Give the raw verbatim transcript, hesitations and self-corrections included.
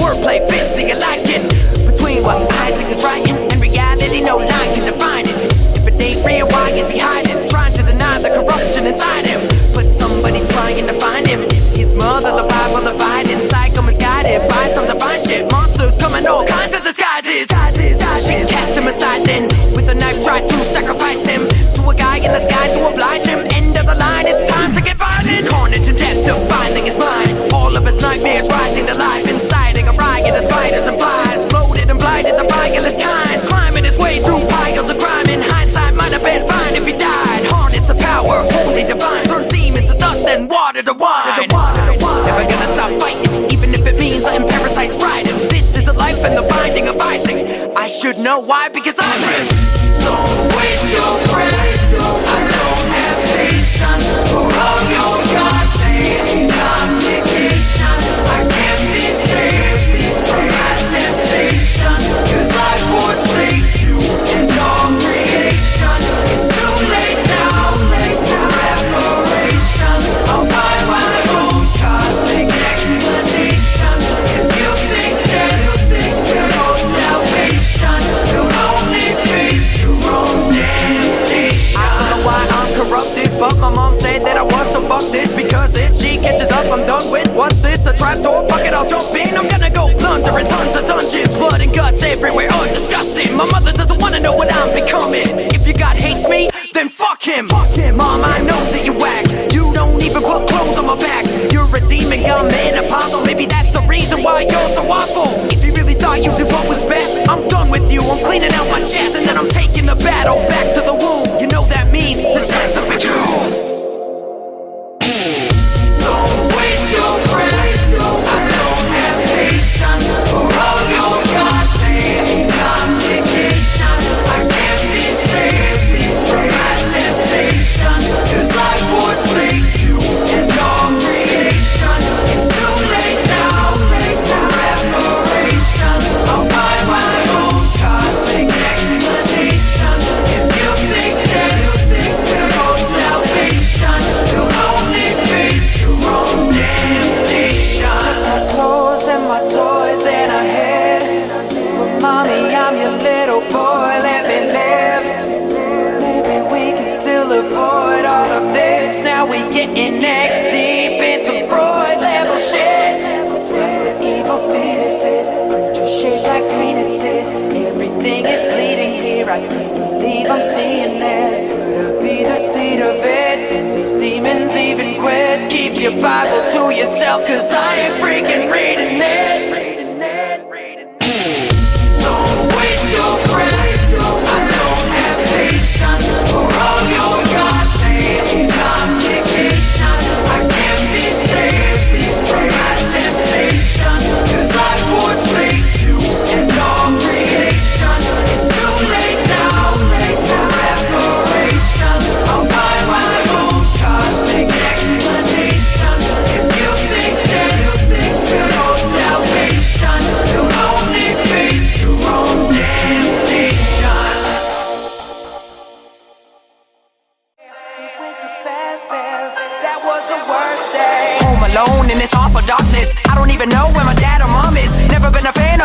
wordplay fits to your liking. Between what Isaac is writing and reality, no line can define it. If it ain't real, why is he hiding? Trying to deny the corruption inside him. But somebody's trying to find him. His mother, the Bible abiding. Psycho misguided by some divine shit. Monsters come in all kinds of disguises. She cast him aside then, with a knife tried to sacrifice him to a guy in the skies to oblige him. End of the line, it's time to get violent. Carnage and death defiling his mind. All of his nightmares rising to life, inciting a riot of spiders and flies. Bloated and blighted, the vilest kinds, climbing his way through piles of crime. In hindsight, might have been fine if he died. Harness the power, holy divine. Turn demons to dust and water to wine. Never gonna stop fighting, even if it means letting parasites ride him. This is the life and the binding of Isaac. I should know why, because I'm him. Don't waste your breath. I don't have patience for all your goddamn complications. I can't be saved from my temptation, cause I forsake you and all creation. It's too late now for reparation. I'll buy my own cosmic explanation. If you think that you're own salvation, you'll only face your own damnation. I don't know why I'm corrupted, but my mom said that I was, so fuck this. Because if she catches up, I'm done with. What's this, a trapdoor? Fuck it, I'll jump in. I'm gonna go plundering tons of dungeons. Blood and guts everywhere, oh disgusting. My mother doesn't wanna know what I'm becoming. If your God hates me, then fuck him. Mom, I know that you whack. You don't even put clothes on my back. You're a demon, gun, man, apostle. Maybe that's the reason why you're so awful. If you really thought you did what was best, I'm done with you. I'm cleaning out my chest, and then I'm taking the battle back to the womb. You know that means disaster for you. Don't waste your breath. I don't have patience for all your goddamn complications. I can't be saved from my temptation, cause I forsake you and all creation. It's too late now for reparation. I'll buy my own cosmic explanation. If you think that you're own salvation, you'll only face your own damnation. My clothes and my toys that I had, but mommy, I'm your little boy, let me live. Maybe we can still avoid all of this. Now we getting neck deep into Freud level shit. Evil fetuses, creatures shaped like penises. Everything is bleeding here, I can't believe I'm seeing this. Could be the seed of it, did these demons even quit? Keep your Bible to yourself, cause I ain't freaking reading it. Don't waste your breath. I don't have patience for all your goddamn complications. I can't be saved from my temptation, cause I forsake you and all creation. It's too late now for reparation. I'll buy my own cosmic explanation. If you think that you're own salvation, you'll only face your own damnation. That was the worst day. Home alone in this awful darkness. I don't even know where my dad or mom is. Never been a fan